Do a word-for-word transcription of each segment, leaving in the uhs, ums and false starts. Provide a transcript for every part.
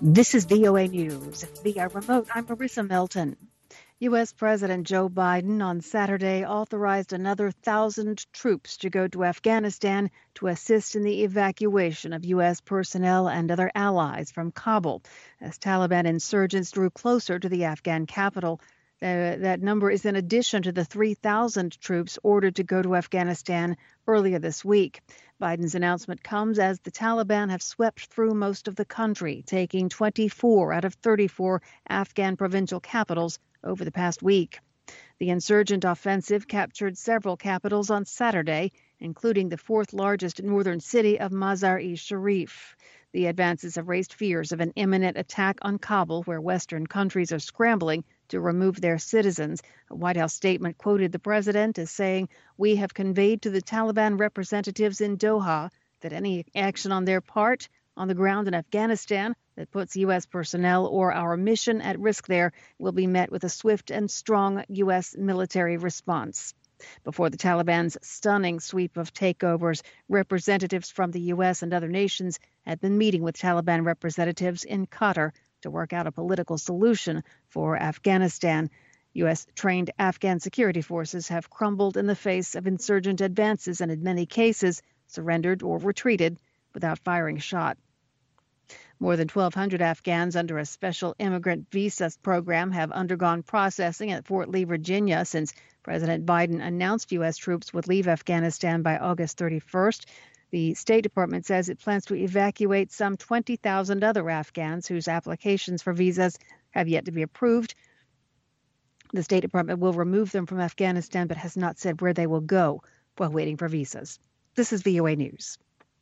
This is V O A News. Via remote, I'm Marissa Melton. U S. President Joe Biden on Saturday authorized another thousand troops to go to Afghanistan to assist in the evacuation of U S personnel and other allies from Kabul as Taliban insurgents drew closer to the Afghan capital. Uh, that number is in addition to the three thousand troops ordered to go to Afghanistan earlier this week. Biden's announcement comes as the Taliban have swept through most of the country, taking twenty-four out of thirty-four Afghan provincial capitals over the past week. The insurgent offensive captured several capitals on Saturday, including the fourth largest northern city of Mazar-e-Sharif. The advances have raised fears of an imminent attack on Kabul, where Western countries are scrambling to remove their citizens. A White House statement quoted the president as saying, "We have conveyed to the Taliban representatives in Doha that any action on their part on the ground in Afghanistan that puts U S personnel or our mission at risk there will be met with a swift and strong U S military response." Before the Taliban's stunning sweep of takeovers, representatives from the U S and other nations had been meeting with Taliban representatives in Qatar to work out a political solution for Afghanistan. U S-trained Afghan security forces have crumbled in the face of insurgent advances and in many cases surrendered or retreated without firing a shot. More than twelve hundred Afghans under a special immigrant visa program have undergone processing at Fort Lee, Virginia, since President Biden announced U S troops would leave Afghanistan by August thirty-first. The State Department says it plans to evacuate some twenty thousand other Afghans whose applications for visas have yet to be approved. The State Department will remove them from Afghanistan, but has not said where they will go while waiting for visas. This is V O A News.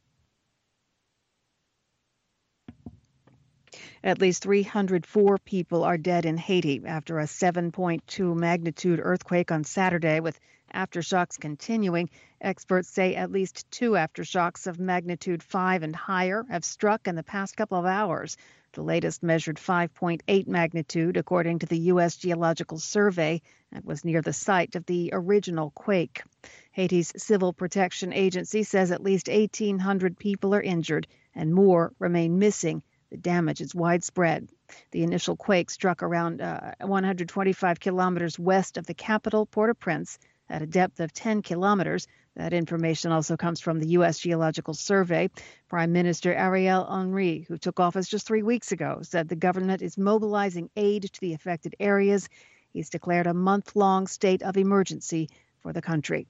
At least three hundred four people are dead in Haiti after a seven point two magnitude earthquake on Saturday, with aftershocks continuing. Experts say at least two aftershocks of magnitude five and higher have struck in the past couple of hours. The latest measured five point eight magnitude, according to the U S. Geological Survey, and was near the site of the original quake. Haiti's Civil Protection Agency says at least eighteen hundred people are injured and more remain missing. The damage is widespread. The initial quake struck around uh, one hundred twenty-five kilometers west of the capital, Port-au-Prince, at a depth of ten kilometers. That information also comes from the U S. Geological Survey. Prime Minister Ariel Henry, who took office just three weeks ago, said the government is mobilizing aid to the affected areas. He's declared a month-long state of emergency for the country.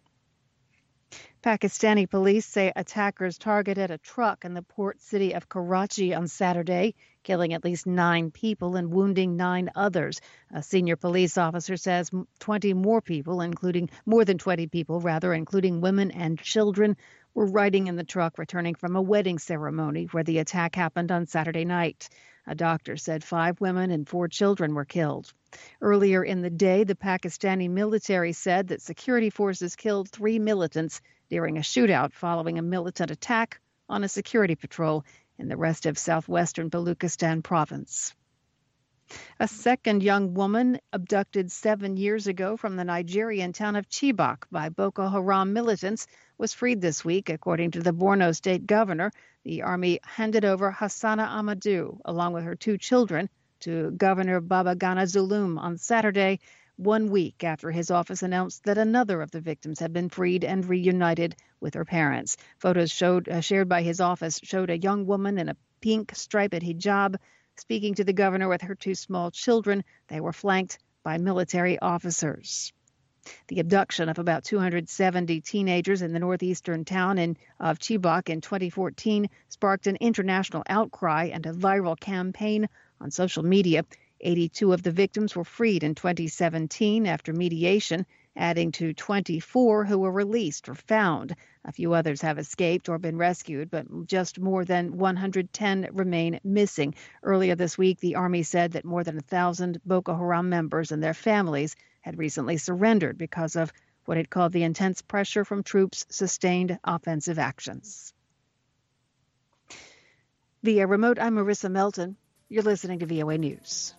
Pakistani police say attackers targeted a truck in the port city of Karachi on Saturday, killing at least nine people and wounding nine others. A senior police officer says twenty more people, including more than twenty people, rather, including women and children, were riding in the truck returning from a wedding ceremony where the attack happened on Saturday night. A doctor said five women and four children were killed. Earlier in the day, the Pakistani military said that security forces killed three militants during a shootout following a militant attack on a security patrol in the rest of southwestern Baluchistan province. A second young woman abducted seven years ago from the Nigerian town of Chibok by Boko Haram militants was freed this week, according to the Borno state governor. The army handed over Hassana Amadu, along with her two children, to Governor Babagana Zulum on Saturday, one week after his office announced that another of the victims had been freed and reunited with her parents. Photos showed uh, shared by his office showed a young woman in a pink striped hijab speaking to the governor with her two small children. They were flanked by military officers. The abduction of about two hundred seventy teenagers in the northeastern town in, of Chibok in twenty fourteen sparked an international outcry and a viral campaign on social media. eighty-two of the victims were freed in twenty seventeen after mediation, adding to twenty-four who were released or found. A few others have escaped or been rescued, but just more than one hundred ten remain missing. Earlier this week, the Army said that more than one thousand Boko Haram members and their families had recently surrendered because of what it called the intense pressure from troops' sustained offensive actions. Via remote, I'm Marissa Melton. You're listening to V O A News.